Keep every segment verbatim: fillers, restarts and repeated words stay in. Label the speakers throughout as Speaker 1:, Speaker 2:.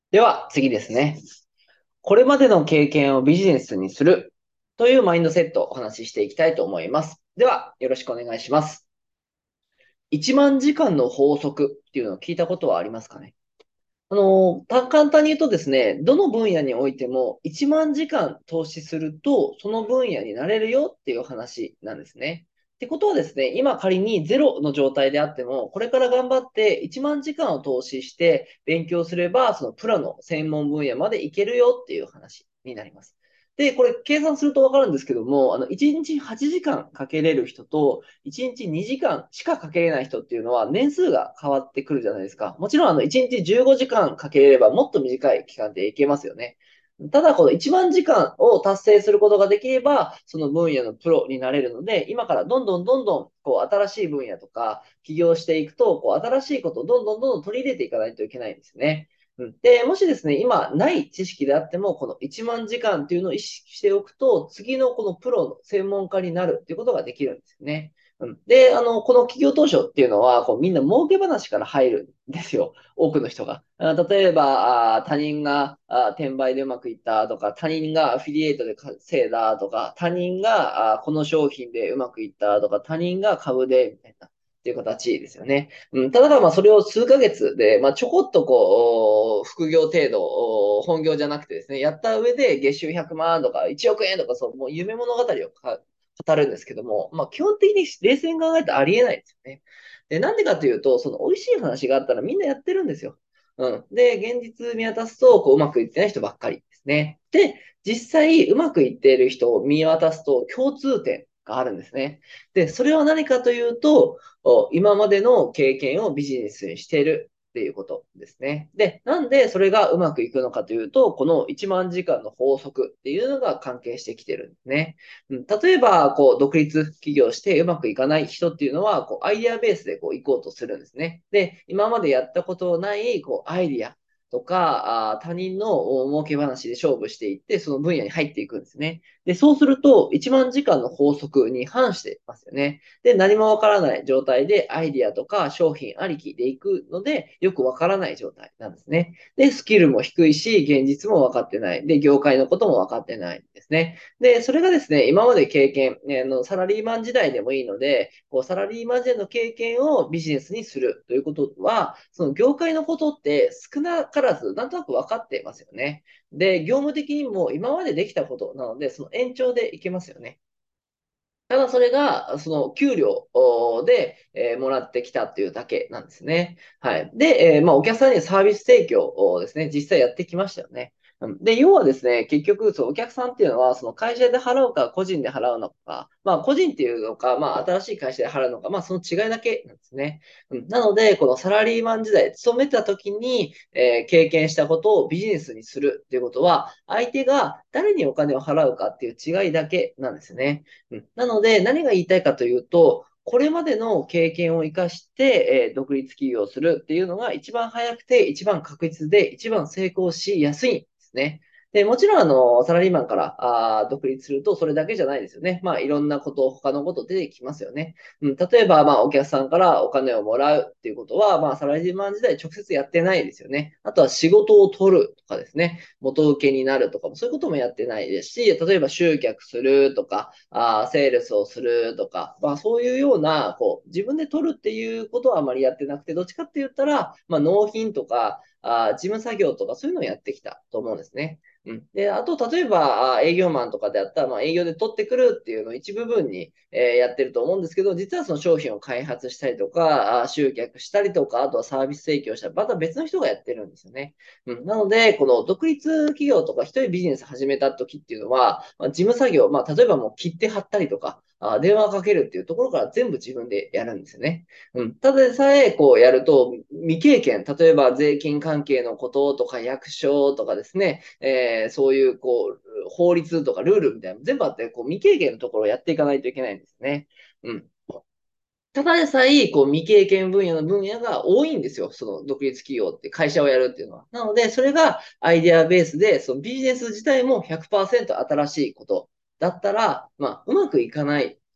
Speaker 1: では、次ですね。これまでの経験をビジネスにするというマインドセットをお話ししていきたいと思います。では、よろしくお願いします。いちまん時間の法則っていうのを聞いたことはありますかね？あの、た簡単に言うとですね、どの分野においてもいちまん時間投資すると、その分野になれるよっていう話なんですね。ってことはですね、今仮にゼロの状態であっても、これから頑張っていちまん時間を投資して勉強すれば、そのプロの専門分野までいけるよっていう話になります。で、これ計算するとわかるんですけども、あの、いちにちはちじかんかけれる人と、いちにちにじかんしかかけれない人っていうのは年数が変わってくるじゃないですか。もちろんあのいちにちじゅうごじかんかけれればもっと短い期間でいけますよね。ただこのいちまん時間を達成することができれば、その分野のプロになれるので、今からどんどんどんどんこう新しい分野とか起業していくと、こう新しいことをどんどんどんどん取り入れていかないといけないんですね。うん、で、もしですね、今ない知識であっても、このいちまん時間っていうのを意識しておくと、次のこのプロの専門家になるっていうことができるんですよね。うん、で、あの、この企業当初っていうのは、こうみんな儲け話から入るんですよ。多くの人が。あ例えば、あ他人があ転売でうまくいったとか、他人がアフィリエイトで稼いだとか、他人があこの商品でうまくいったとか、他人が株で、みたいな。っていう形ですよね。うん、ただ、まあ、それを数ヶ月で、まあ、ちょこっとこう、副業程度、本業じゃなくてですね、やった上で月収ひゃくまんとかいちおく円とか、そう、もう夢物語を語るんですけども、まあ、基本的に冷静に考えたらありえないですよね。で、なんでかというと、その美味しい話があったらみんなやってるんですよ。うん。で、現実見渡すと、こう、うまくいってない人ばっかりですね。で、実際、うまくいっている人を見渡すと、共通点があるんですね。で、それは何かというと、今までの経験をビジネスにしているっていうことですね。で、なんでそれがうまくいくのかというと、このいちまん時間の法則っていうのが関係してきてるんですね。うん、例えば、こう、独立起業してうまくいかない人っていうのは、こう、アイデアベースでこう、行こうとするんですね。で、今までやったことない、こう、アイデアとか、あ他人の儲け話で勝負していって、その分野に入っていくんですね。で、そうすると、いちまん時間の法則に反してますよね。で、何もわからない状態でアイディアとか商品ありきでいくので、よくわからない状態なんですね。で、スキルも低いし、現実も分かってない。で、業界のことも分かってないんですね。で、それがですね、今まで経験、ね、あのサラリーマン時代でもいいので、こうサラリーマン時代の経験をビジネスにするということは、その業界のことって少なからずなんとなく分かってますよね。で、業務的にも今までできたことなので、その延長でいけますよね。ただそれが、その給料で、えーもらってきたっていうだけなんですね。はい。で、えーまあ、お客さんにサービス提供をですね、実際やってきましたよね。うんで、要はですね、結局、そう、お客さんっていうのは、その会社で払うか、個人で払うのか、まあ、個人っていうのか、まあ、新しい会社で払うのか、まあ、その違いだけなんですね。うん、なので、このサラリーマン時代、勤めた時に、えー経験したことをビジネスにするっていうことは、相手が誰にお金を払うかっていう違いだけなんですね。うん、なので、何が言いたいかというと、これまでの経験を生かして、えー独立起業するっていうのが一番早くて、一番確実で、一番成功しやすいんですね。で、もちろん、あの、サラリーマンからあ独立すると、それだけじゃないですよね。まあ、いろんなこと、他のこと出てきますよね。うん、例えば、まあ、お客さんからお金をもらうっていうことは、まあ、サラリーマン時代直接やってないですよね。あとは仕事を取るとかですね。元請けになるとかも、そういうこともやってないですし、例えば集客するとか、あセールスをするとか、まあそういうような、こう、自分で取るっていうことはあまりやってなくて、どっちかって言ったら、まあ納品とか、あ事務作業とかそういうのをやってきたと思うんですね。うん。で、あと、例えば、あ営業マンとかであったら、まあ営業で取ってくるっていうのを一部分に、えーやってると思うんですけど、実はその商品を開発したりとか、あ集客したりとか、あとはサービス提供したり、また別の人がやってるんですよね。うん、なので、この独立企業とか一人ビジネス始めた時っていうのは、まあ、事務作業、まあ、例えばもう切って貼ったりとか、あ電話かけるっていうところから全部自分でやるんですよね。うん、ただでさえ、こうやると、未経験、例えば税金関係のこととか役所とかですね、えーそういう、こう、法律とかルールみたいなの全部あって、こう未経験のところをやっていかないといけないんですね。うん。ただでさえ、こう、未経験分野の分野が多いんですよ。その独立企業って会社をやるっていうのは。なので、それがアイデアベースで、そのビジネス自体もひゃくパーセント新しいことだったら、まあ、うまくいかない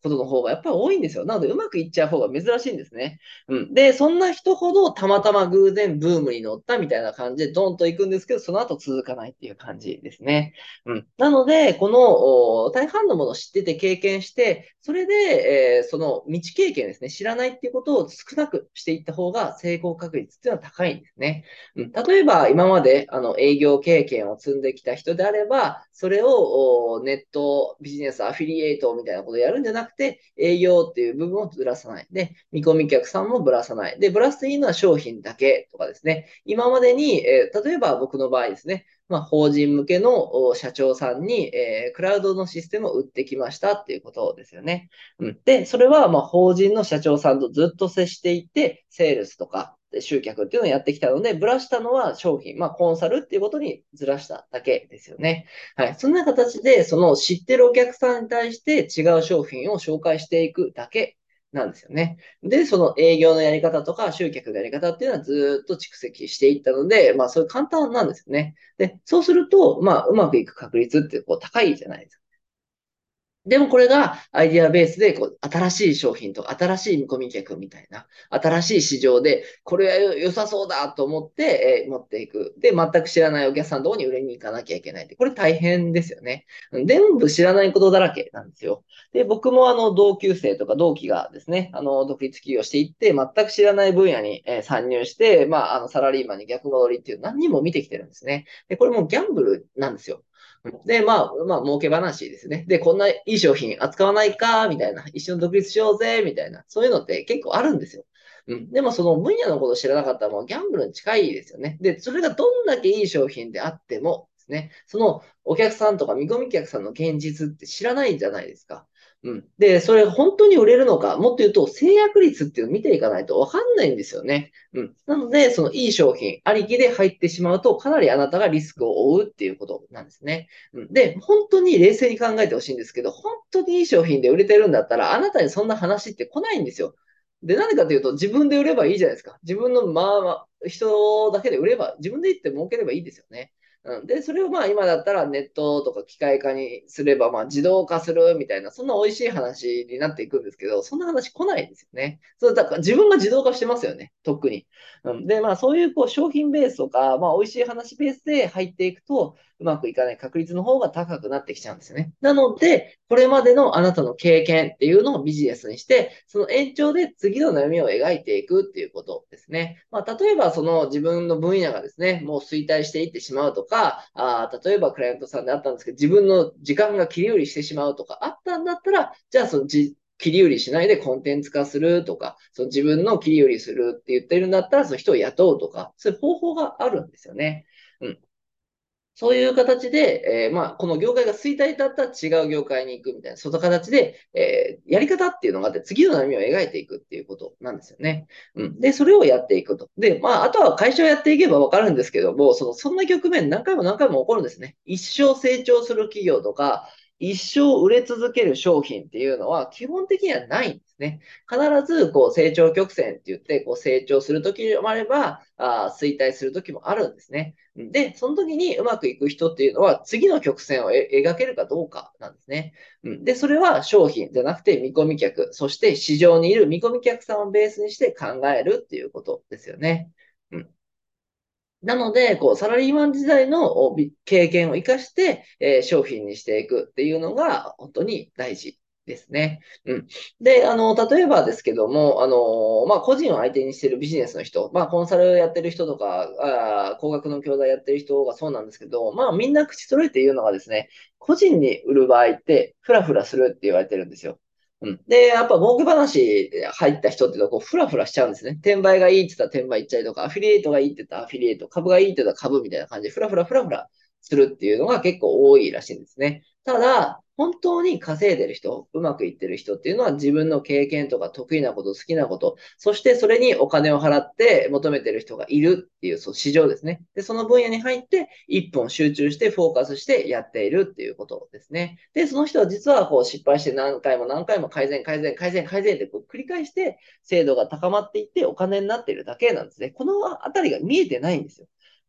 Speaker 1: ことの方がやっぱり多いんですよ。なので、うまくいっちゃう方が珍しいんですね。うん。で、そんな人ほどたまたま偶然ブームに乗ったみたいな感じでドンと行くんですけど、その後続かないっていう感じですね。うん。なので、このお大半のものを知ってて経験して、それで、えーその未知経験ですね、知らないっていうことを少なくしていった方が成功確率っていうのは高いんですね。うん、例えば、今まであの営業経験を積んできた人であれば、それをおネットビジネスアフィリエイトみたいなことをやるんじゃなくて、営業っていう部分をずらさない。で、見込み客さんもぶらさない。で、ぶらすといいのは商品だけとかですね。今までに、えー例えば僕の場合ですね、まあ、法人向けの社長さんに、えークラウドのシステムを売ってきましたっていうことですよね。うん、で、それはまあ法人の社長さんとずっと接していて、セールスとか集客っていうのをやってきたので、ぶらしたのは商品、まあコンサルっていうことにずらしただけですよね。はい。そんな形で、その知ってるお客さんに対して違う商品を紹介していくだけなんですよね。で、その営業のやり方とか集客のやり方っていうのはずっと蓄積していったので、まあそういう簡単なんですよね。で、そうすると、まあうまくいく確率ってこう高いじゃないですか。でもこれがアイディアベースで、こう、新しい商品とか新しい見込み客みたいな、新しい市場で、これは良さそうだと思って、えー持っていく。で、全く知らないお客さんのところに売りに行かなきゃいけないって。これ大変ですよね。うん全部知らないことだらけなんですよ。で、僕もあの、同級生とか同期がですね、あの、独立起業していって、全く知らない分野に、えー参入して、まあ、あの、サラリーマンに逆戻りっていう何人も見てきてるんですね。で、これもギャンブルなんですよ。で、まあ、まあ、儲け話ですね。で、こんないい商品扱わないか、みたいな。一緒に独立しようぜ、みたいな。そういうのって結構あるんですよ。うん。でも、その分野のことを知らなかったらもうギャンブルに近いですよね。で、それがどんだけいい商品であってもですね、そのお客さんとか見込み客さんの現実って知らないじゃないですか。うん。で、それが本当に売れるのか、もっと言うと制約率っていうのを見ていかないとわかんないんですよね。うん。なので、そのいい商品ありきで入ってしまうと、かなりあなたがリスクを負うっていうことなんですね。うんで、本当に冷静に考えてほしいんですけど、本当にいい商品で売れてるんだったら、あなたにそんな話って来ないんですよ。で、何かというと、自分で売ればいいじゃないですか。自分の、まあ、まあ、人だけで売れば、自分で言って儲ければいいですよね。うん、で、それをまあ今だったらネットとか機械化にすればまあ自動化するみたいな、そんな美味しい話になっていくんですけど、そんな話来ないんですよね。そうだから自分が自動化してますよね、特に。うん、で、まあそういうこう商品ベースとか、まあ美味しい話ベースで入っていくと、うまくいかない確率の方が高くなってきちゃうんですよね。なので、これまでのあなたの経験っていうのをビジネスにして、その延長で次の悩みを描いていくっていうことですね。まあ、例えばその自分の分野がですね、もう衰退していってしまうとか、あ例えばクライアントさんであったんですけど、自分の時間が切り売りしてしまうとかあったんだったら、じゃあそのじ切り売りしないでコンテンツ化するとか、その自分の切り売りするって言ってるんだったら、その人を雇うとか、そういう方法があるんですよね。うん。そういう形で、えーまあ、この業界が衰退だったら違う業界に行くみたいな、そういった形で、えーやり方っていうのがあって、次の波を描いていくっていうことなんですよね。うん。で、それをやっていくと。で、まあ、あとは会社をやっていけばわかるんですけども、その、そんな局面何回も何回も起こるんですね。一生成長する企業とか、一生売れ続ける商品っていうのは基本的にはないんですね。必ずこう成長曲線って言って、こう成長するときもあれば、あ衰退するときもあるんですね。で、その時にうまくいく人っていうのは次の曲線を描けるかどうかなんですね。で、それは商品じゃなくて見込み客、そして市場にいる見込み客さんをベースにして考えるっていうことですよね。うんなので、こう、サラリーマン時代の経験を活かして、えー商品にしていくっていうのが本当に大事ですね。うん。で、あの、例えばですけども、あの、まあ、個人を相手にしているビジネスの人、まあ、コンサルやってる人とか、あー高額の教材やってる人がそうなんですけど、まあ、みんな口揃えて言うのがですね、個人に売る場合って、フラフラするって言われてるんですよ。うん。で、やっぱ儲け話入った人っていうのはこうフラフラしちゃうんですね。転売がいいって言ったら転売いっちゃいとか、アフィリエイトがいいって言ったらアフィリエイト、株がいいって言ったら株みたいな感じでフラフラフラフラするっていうのが結構多いらしいんですね。ただ、本当に稼いでる人、うまくいってる人っていうのは自分の経験とか得意なこと、好きなこと、そしてそれにお金を払って求めてる人がいるっていう、そう市場ですね。で、その分野に入って一本集中してフォーカスしてやっているっていうことですね。で、その人は実はこう失敗して何回も何回も改善、改善、改善、改善ってこう繰り返して精度が高まっていってお金になっているだけなんですね。このあたりが見えてないんですよ。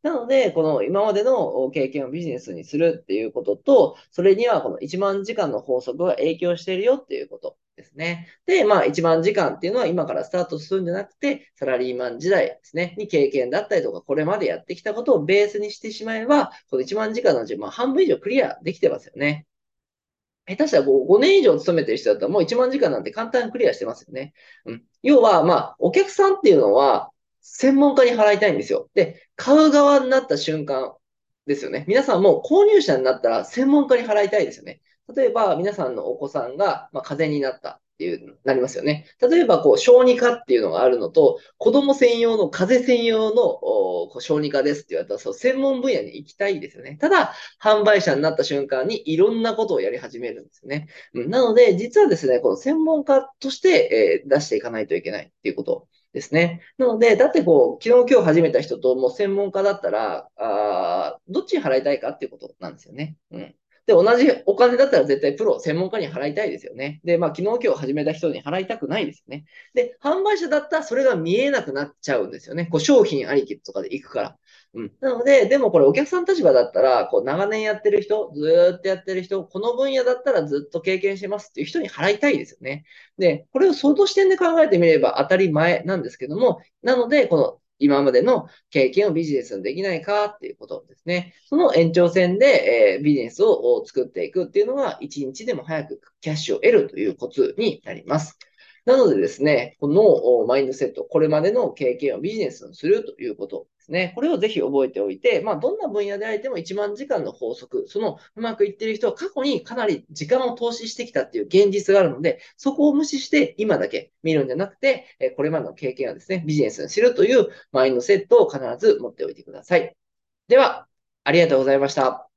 Speaker 1: なので、この今までの経験をビジネスにするっていうことと、それにはこのいちまん時間の法則が影響しているよっていうことですね。で、まあいちまん時間っていうのは今からスタートするんじゃなくて、サラリーマン時代ですね、に経験だったりとか、これまでやってきたことをベースにしてしまえば、このいちまん時間のうち、まあ半分以上クリアできてますよね。下手したらごねん以上勤めてる人だったらもういちまん時間なんて簡単にクリアしてますよね。うん。要は、まあ、お客さんっていうのは、専門家に払いたいんですよ。で、買う側になった瞬間ですよね。皆さんも購入者になったら専門家に払いたいですよね。例えば、皆さんのお子さんが、まあ、風邪になったっていう、なりますよね。例えば、こう、小児科っていうのがあるのと、子供専用の風邪専用のおこう小児科ですって言われたら、そう、専門分野に行きたいですよね。ただ、販売者になった瞬間にいろんなことをやり始めるんですよね。うん、なので、実はですね、この専門家として、えー出していかないといけないっていうことですね。なので、だってこう、昨日今日始めた人ともう専門家だったら、あーどっちに払いたいかっていうことなんですよね。うん。で、同じお金だったら絶対プロ、専門家に払いたいですよね。で、まあ、昨日今日始めた人に払いたくないですよね。で、販売者だったらそれが見えなくなっちゃうんですよね。こう商品ありきとかで行くから。うん。なので、でもこれお客さん立場だったら、こう長年やってる人、ずーっとやってる人、この分野だったらずっと経験してますっていう人に払いたいですよね。で、これをその視点で考えてみれば当たり前なんですけども、なので、この今までの経験をビジネスにできないかっていうことですね。その延長線で、えービジネスを作っていくっていうのが、一日でも早くキャッシュを得るというコツになります。なのでですね、このマインドセット、これまでの経験をビジネスにするということですね。これをぜひ覚えておいて、まあ、どんな分野であれてもいちまん時間の法則、そのうまくいっている人は過去にかなり時間を投資してきたっていう現実があるので、そこを無視して今だけ見るんじゃなくて、これまでの経験をですね、ビジネスにするというマインドセットを必ず持っておいてください。では、ありがとうございました。